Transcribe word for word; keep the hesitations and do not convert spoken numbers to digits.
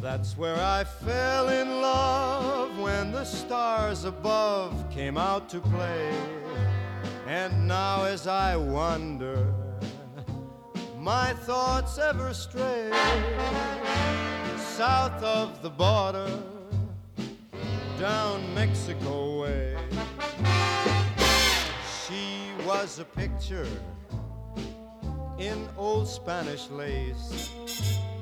That's where I fell in love when the stars above came out to play. And now as I wander, my thoughts ever stray south of the border, down Mexico way. She was a picture in old Spanish lace,